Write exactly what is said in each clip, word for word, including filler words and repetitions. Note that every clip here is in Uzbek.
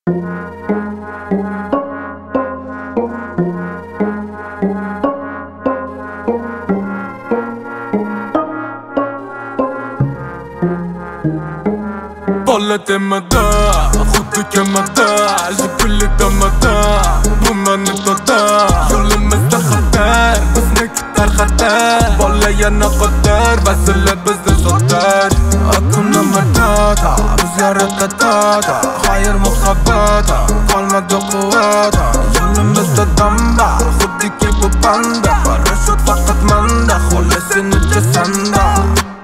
طلت المدى خدك المدى جبل الدمدى بما نتدى كل ما استخدار بس نكتر خطار والله انا قدار بس اللبس دي صدار اكون مرداتا بزيارة قطاتا خير مخباتا قلمة دو قواتا جل مستدمبا خدك كيبو باندا برشد فقط مندا خلص نتجسندا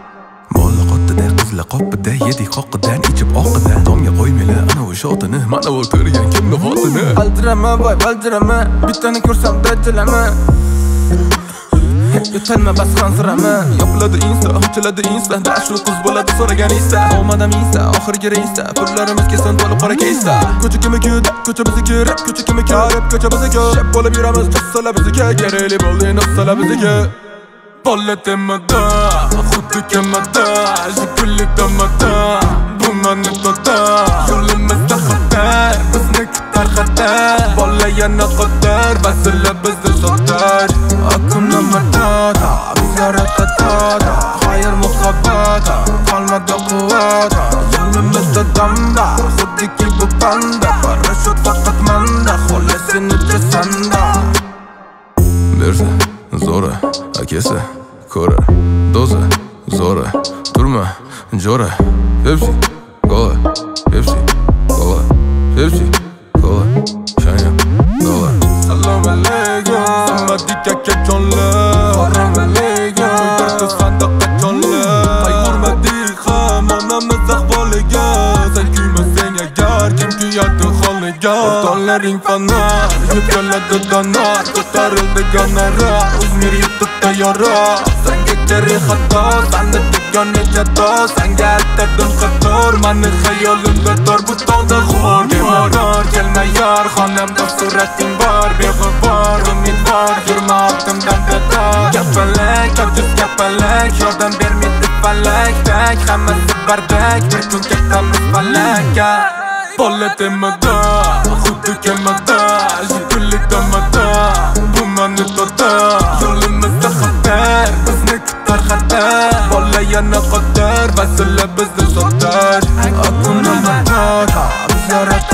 qopida yedi qoqidan ichib oqidan tomga qo'ymila ana o'sha otini mana o'tirgan kimni xotini aldirama voy valdirama bittani ko'rsam dajjalama yo'talma bas qansirama yopiladi insta ochiladi insta da shu qiz bo'ladi so'ragan insta olmadam insta oxirgi reysda pullarimiz kesin to'lib qora kaysa ko'cha kimi kuyda ko'cha bizniki rap ko'cha kimi karib ko'cha bizniki shap bo'lib yuramiz jassalar bizniki kerakli bo'ldi nossalar bizniki طلت المدى خدك المدى جبل الدمدى بما نتدى كل ما استخدار بس نكتر خطار والله انا قدار بس اللبس دي صدار اكون مرداتا بزيارة قطاتا خير مخباتا قلمة دو قواتا جل مستدمبا خدك كيبو باندا برشد فقط مندا خلص نتجسندا Mirza, Zora, akesi, ko'ra, doza, zora, turma, jo'ra, Pepsi, Cola, Pepsi, Cola, Pepsi, Cola, Shania, Cola. Salam alaykum, sammadika kechonlar. Salam alaykum, to'yda sandiqqa jonlar. Qayg'urmadik ham onamiz ahvoliga. Sen kuymasang agar kim kuyadi holiga. O'rtonlaring fana, yutkaladi donar, ko'tarildi ganara, o'zmir yutibdi yora. Senga kerak xato, seni tegani jato, senga aytadim qator, meni xayolimda tor bu tog'da xor. Demador kelma yor, xonamda surating bor, beg'ubor, umidvor, yurma ortimdan bedor. Kapalak, ojiz kapalak, yordam bermaydi falak, tak hammasi bardak, bir kun ketamiz falakka. طلت المدى خدك المدى جبل الدمدى بما نتدى كل ما استخدار بس نكتر خطار والله انا قدار بس اللبس دي صدار اكون مرداتا بزيارة